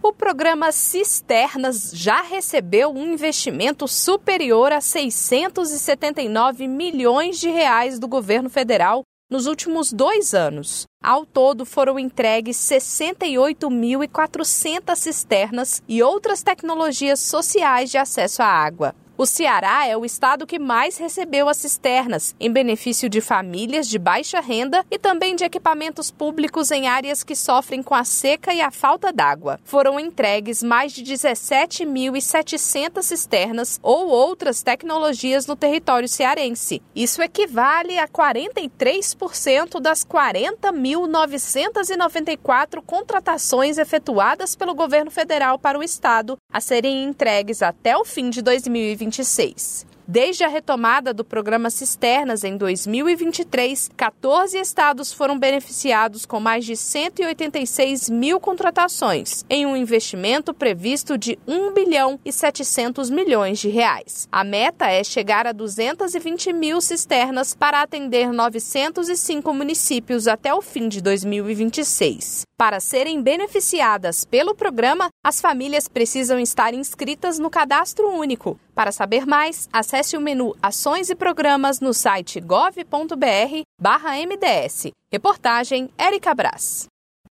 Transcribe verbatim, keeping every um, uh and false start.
O programa Cisternas já recebeu um investimento superior a seiscentos e setenta e nove milhões de reais do governo federal nos últimos dois anos. Ao todo, foram entregues sessenta e oito mil e quatrocentas cisternas e outras tecnologias sociais de acesso à água. O Ceará é o estado que mais recebeu as cisternas, em benefício de famílias de baixa renda e também de equipamentos públicos em áreas que sofrem com a seca e a falta d'água. Foram entregues mais de dezessete mil e setecentas cisternas ou outras tecnologias no território cearense. Isso equivale a quarenta e três por cento das quarenta mil novecentas e noventa e quatro contratações efetuadas pelo governo federal para o estado a serem entregues até o fim de dois mil e vinte e seis. Desde a retomada do programa Cisternas em dois mil e vinte e três, quatorze estados foram beneficiados com mais de cento e oitenta e seis mil contratações, em um investimento previsto de um bilhão e setecentos milhões de reais. A meta é chegar a duzentas e vinte mil cisternas para atender novecentos e cinco municípios até o fim de dois mil e vinte e seis. Para serem beneficiadas pelo programa, as famílias precisam estar inscritas no Cadastro Único. Para saber mais, acesse o menu Ações e Programas no site gov ponto br barra M D S. Reportagem Érica Brás.